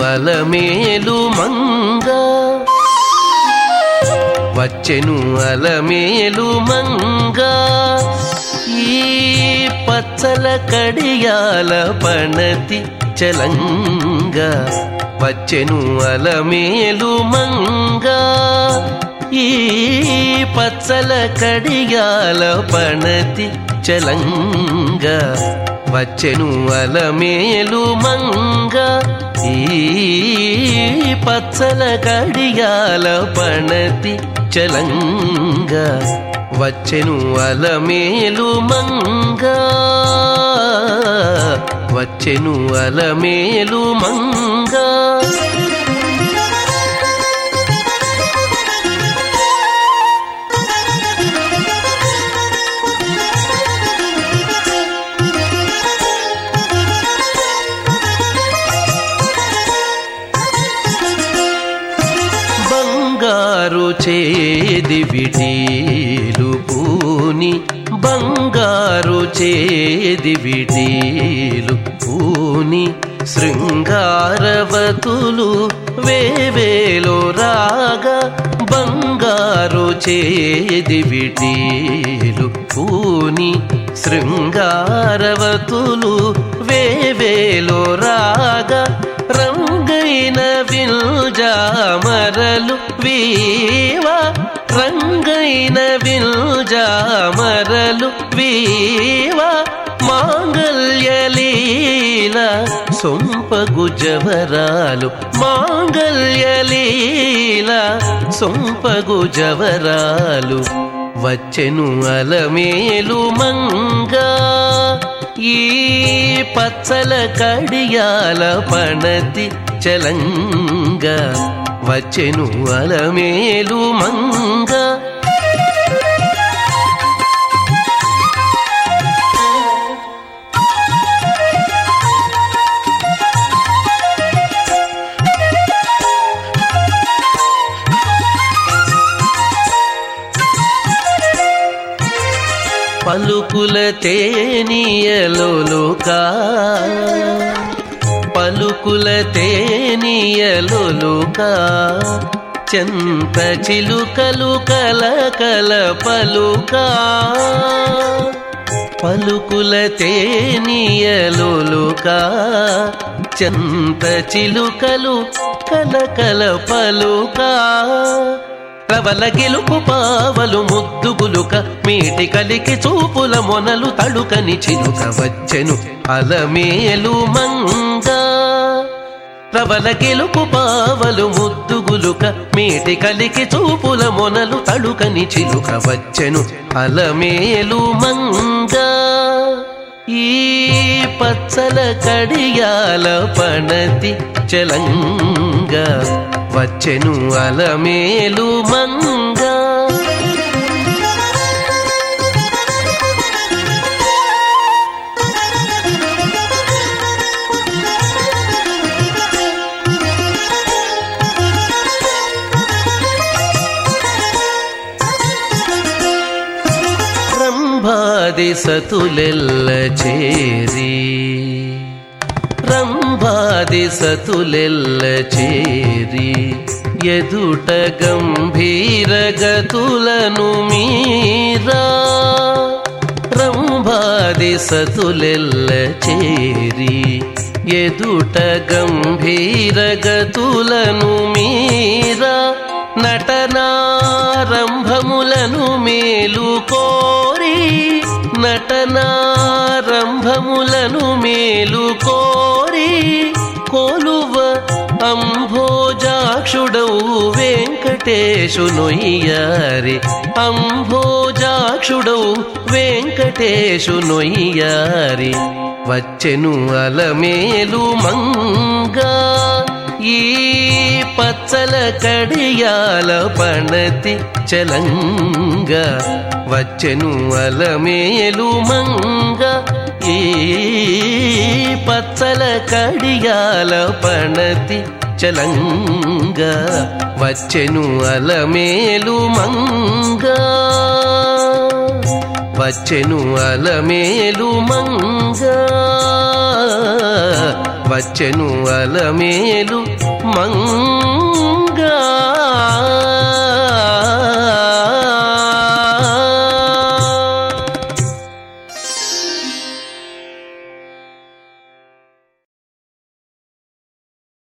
అలమేలు మంగ వచ్చెను అలమేలు మంగ ఈ పచ్చల కడియాల పణతి చలంగ వచ్చెను అలమేలు మంగ ఈ పచ్చల కడియాల పణతి చలంగ వచ్చెను అలమేలు మంగ ఈ పచ్చల కడియాల పణతి చలంగ వచ్చెను అలమేలు మంగ వచ్చెను అలమేలు మంగ బంగారు చేది విటీలు పూని బంగారు చేది విటీలు పూని శృంగారవతులు వేవేలో రాగా బంగారు చేది విటీలు పూని శృంగారవతులు వేవేలో రాగా రంగైన విల్జామరలు వీవా రంగైన విల్జామరలు వీవా మాంగల్యలీల సొంపగు జవరాలు మాంగల్యలీల సొంపగు జవరాలు వచ్చెను అలమేలు మంగ ఈ పచ్చల కడియాల పణతి చలంగ వచ్చెను అలమేలు మంగ పలుకుల తేనియలోలుకా పలుకుల తేనియలోలుకా చెంత చిలుకలు కలకల పలుకా పలుకుల తేనియలోలుకా చెంత చిలుకలు కలకల పలుకా రవల గెలుపు పావలు ముద్దుగులుక మీటి కలికి చూపుల మొనలు తడుకని చిలుక వచ్చెను అలమేలు మంగ రవల గెలుపు పావలు ముద్దుగులుక మీటి కలికి చూపుల మొనలు తడుకని చిలుక వచ్చెను అలమేలు మంగ ఈ పచ్చల కడియాల పణతి చలంగ వచ్చెను అలమేలు మంగ రంభాది సతులెల్ల చేరి రంభాది సతులెల్ల చేరి ఎదుట గంభీర గతులను మీరా రంభాది సతులెల్ల చేరి ఎదుట గంభీర గతులను మీరా నటనారంభములను మేలు కోరి నటనారంభములను మేలు కోరి కొలువ అంభోజాక్షుడవు వెంకటేశునొయ్యారి అంభోజాక్షుడవు వెంకటేశునొయ్యారి వచ్చెను అలమేలు మంగ ఈ పచ్చల కడియాల పణతి చలంగ వచ్చెను అలమేలు మంగ ఈ పచ్చల కడియాల పణతి చలంగ వచ్చెను అలమేలు మంగ వచ్చెను అలమేలు మంగ వచ్చెను అలమేలు మంగ